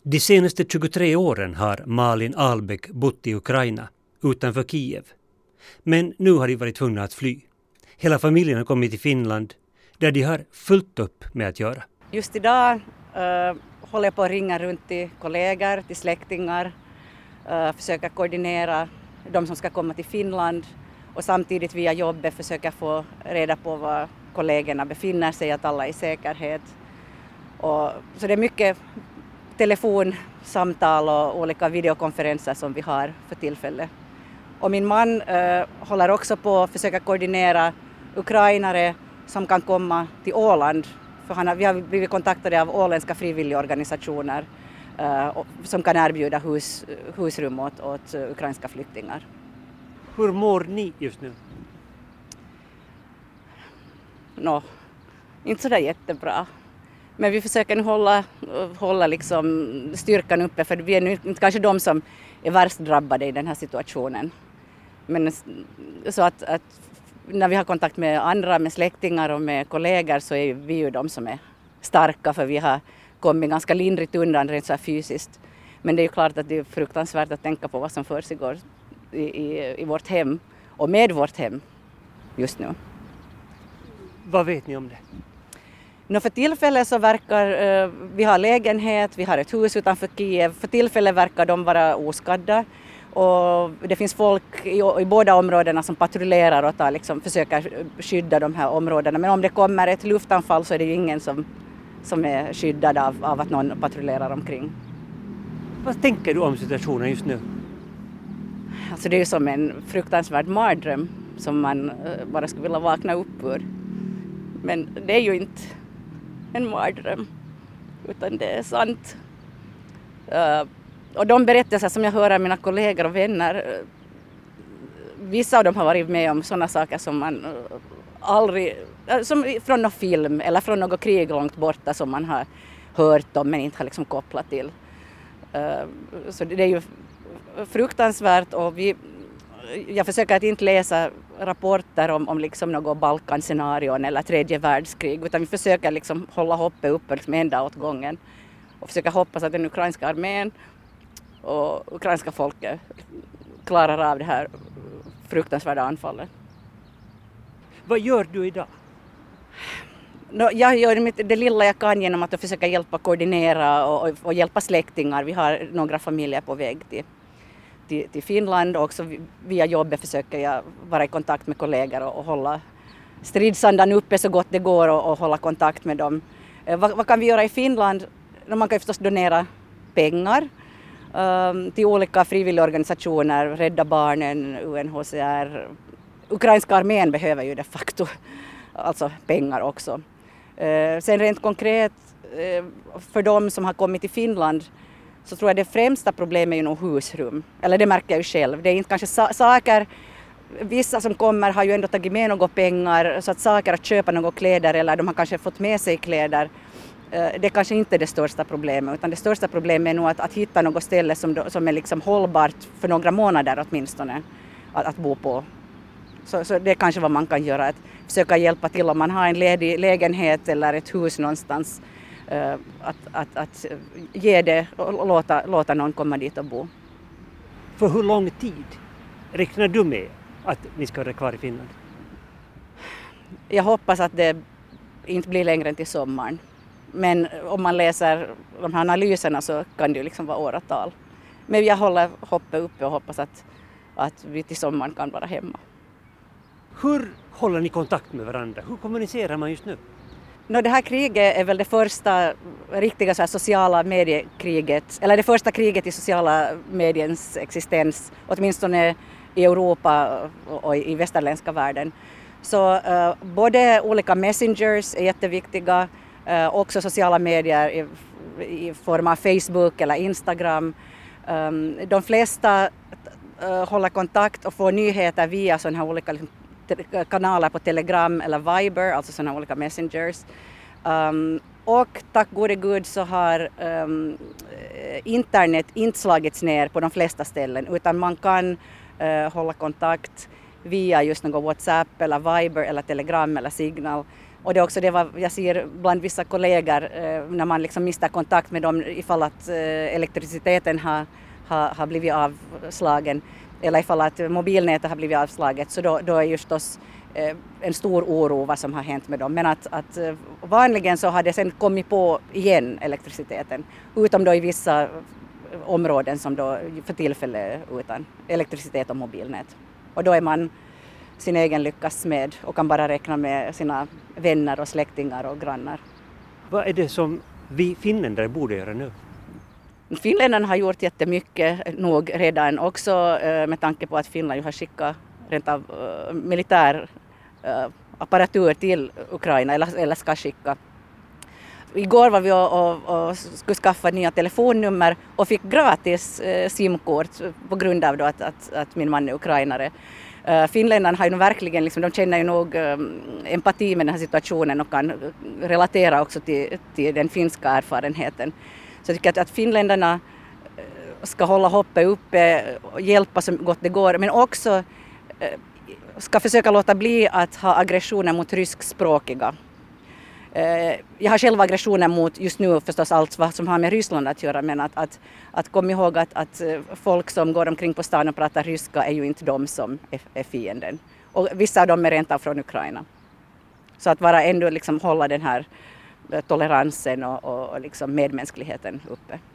De senaste 23 åren har Malin Ahlbäck bott i Ukraina, utanför Kiev. Men nu har de varit tvungna att fly. Hela familjen har kommit till Finland, där de har fullt upp med att göra. Just idag håller jag på att ringa runt till kollegor, till släktingar, försöka koordinera de som ska komma till Finland och samtidigt via jobbet försöka få reda på var kollegorna befinner sig, att alla är i säkerhet. Så det är mycket telefonsamtal och olika videokonferenser som vi har för tillfället. Och min man håller också på att försöka koordinera ukrainare som kan komma till Åland. För vi har blivit kontaktade av åländska frivilligorganisationer som kan erbjuda husrum åt ukrainska flyktingar. Hur mår ni just nu? Inte så där jättebra. Men vi försöker nu hålla liksom styrkan uppe, för vi är nu inte kanske de som är värst drabbade i den här situationen. Men så att när vi har kontakt med andra, med släktingar och med kollegor, så är vi ju de som är starka, för vi har kommit ganska lindrigt undan rent så här fysiskt. Men det är ju klart att det är fruktansvärt att tänka på vad som försiggår i vårt hem och med vårt hem just nu. Vad vet ni om det? För tillfället så verkar vi har lägenhet, vi har ett hus utanför Kiev. För tillfället verkar de vara oskadda. Och det finns folk i båda områdena som patrullerar och försöker skydda de här områdena. Men om det kommer ett luftanfall så är det ju ingen som är skyddad av att någon patrullerar omkring. Vad tänker du om situationen just nu? Alltså det är ju som en fruktansvärd mardröm som man bara skulle vilja vakna upp ur. Men det är ju inte en mardröm, utan det är sant. Och de berättelser som jag hör av mina kollegor och vänner, vissa av dem har varit med om sådana saker som man aldrig, som från någon film eller från något krig långt borta som man har hört om men inte har liksom kopplat till. Så det är ju fruktansvärt, och jag försöker att inte läsa rapporter om liksom något Balkanscenarion eller tredje världskrig, utan vi försöker liksom hålla hoppet uppe liksom en dag åt gången och försöka hoppas att den ukrainska armén och ukrainska folket klarar av det här fruktansvärda anfallet. Vad gör du idag? Jag gör det lilla jag kan genom att försöka hjälpa koordinera och hjälpa släktingar. Vi har några familjer på väg till Finland, och också via jobbet försöker jag vara i kontakt med kollegor och hålla stridsandan uppe så gott det går och hålla kontakt med dem. Vad kan vi göra i Finland? Man kan förstås donera pengar till olika frivilligorganisationer, Rädda Barnen, UNHCR. Ukrainska armén behöver ju de facto alltså pengar också. Sen rent konkret för de som har kommit till Finland så tror jag det främsta problemet är ju nog husrum. Eller det märker jag ju själv. Det är inte kanske saker, vissa som kommer har ju ändå tagit med några pengar, så att saker att köpa några kläder eller de har kanske fått med sig kläder. Det är kanske inte det största problemet, utan det största problemet är nog att hitta något ställe som är liksom hållbart för några månader åtminstone att bo på. Så det är kanske vad man kan göra, att försöka hjälpa till om man har en ledig lägenhet eller ett hus någonstans, att ge det och låta någon komma dit och bo. För hur lång tid räknar du med att ni ska vara kvar i Finland? Jag hoppas att det inte blir längre än till sommaren. Men om man läser de här analyserna så kan det ju liksom vara åratal. Men jag håller hoppet uppe och hoppas att vi till sommaren kan vara hemma. Hur håller ni kontakt med varandra? Hur kommunicerar man just nu? Det här kriget är väl det första riktiga så här sociala mediekriget, eller det första kriget i sociala mediens existens, åtminstone i Europa och i västerländska världen. Så både olika messengers är jätteviktiga, också sociala medier i form av Facebook eller Instagram. De flesta håller kontakt och får nyheter via sådana här olika kanaler på Telegram eller Viber, alltså sådana olika messengers. Och tack gode gud så har internet inte slagits ner på de flesta ställen, utan man kan hålla kontakt via just något WhatsApp eller Viber eller Telegram eller Signal Och det är också det vad jag ser bland vissa kollegor när man liksom mister kontakt med dem ifall att elektriciteten har blivit avslagen eller ifall att mobilnätet har blivit avslaget, så då är just en stor oro vad som har hänt med dem. Men att vanligen så har det sen kommit på igen elektriciteten, utom då i vissa områden som då för tillfället utan elektricitet och mobilnät. Och då är man sin egen lyckas med och kan bara räkna med sina vänner och släktingar och grannar. Vad är det som vi finländare borde göra nu? Finländarna har gjort jättemycket nog redan också med tanke på att Finland ju har skickat rent av militär apparatur till Ukraina eller ska skicka. Igår var vi och skulle skaffa nya telefonnummer och fick gratis simkort på grund av då att min man är ukrainare. Finländarna har ju verkligen, liksom, de känner ju nog empati med den här situationen och kan relatera också till den finska erfarenheten. Så jag tycker att finländarna ska hålla hoppet uppe och hjälpa så gott det går, men också ska försöka låta bli att ha aggressioner mot ryskspråkiga. Jag har själv aggressioner mot just nu förstås allt vad som har med Ryssland att göra, men att komma ihåg att folk som går omkring på stan och pratar ryska är ju inte de som är fienden. Och vissa av dem är rent av från Ukraina. Så att bara ändå liksom hålla den här toleransen och liksom medmänskligheten uppe.